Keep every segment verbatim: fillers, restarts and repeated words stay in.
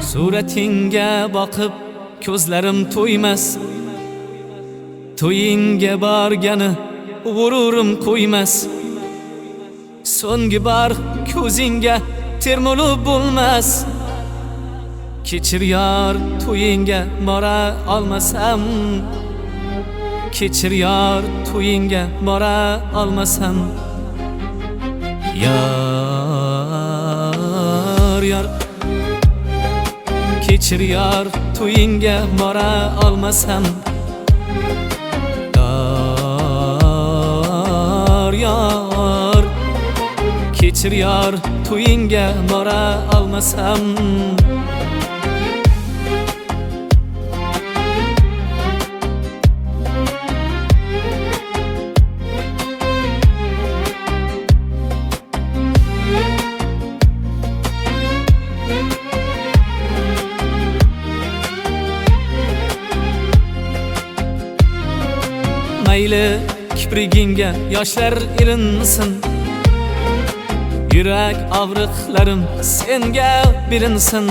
Suratingga boqib ko'zlarim to'ymas, to'yingga borgani g'ururim qo'ymas. So'nggi bor ko'zingga termulib bo'lmas. Kechir yor, to'yingga bora olmasam. Kechir yor, to'yingga bora olmasam. Yor, yor, kechir yor, to'yingga bora olmasam. Yor, yor, kechir yor, to'yingga bora olmasam. Mayli kiprigingga yoshlar ilinsin, yurak og'riqlarim senga bilinsin.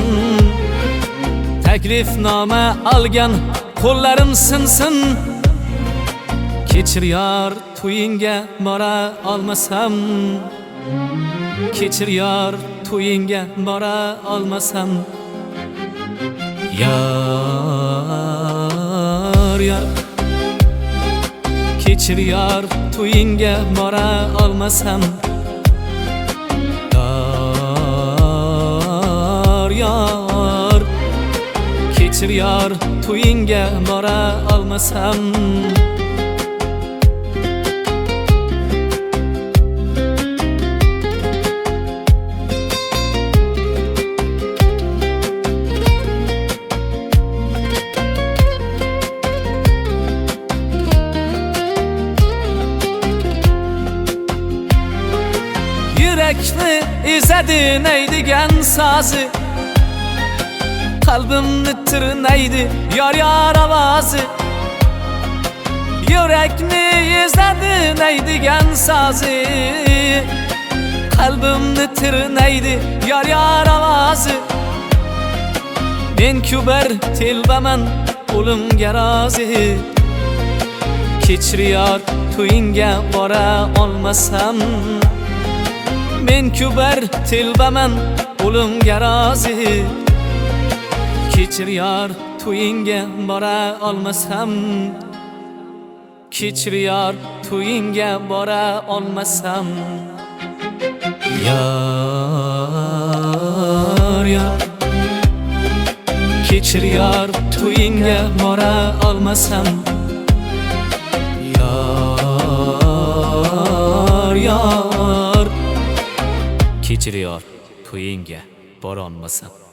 Taklifnoma olgan qo'llarim sinsin. Kechir yor, to'yingga bora olmasam. Kechir yor, to'yingga bora olmasam. Yor, yor, kechir yor, to'yingga bora olmasam. Yor, yor, kechir yor, to'yingga bora olmasam. Yürekni izledi neydigen sazı, kalbimni tirnaydi yar yar avazı. Yürekni izledi neydigen sazı, kalbimni tirnaydi yar yar avazı. Men kubar telbaman o'limga rozi. Kechir yor, to'yingga bora olmasam. Men kubar telbaman o'limga rozi. Kechir yor, to'yingga bora olmasam. Kechir yor, to'yingga bora olmasam. Yor, yor, kechir yor, to'yingga bora olmasam. Yor, yor, kechir yor, to'yingga bora olmasam.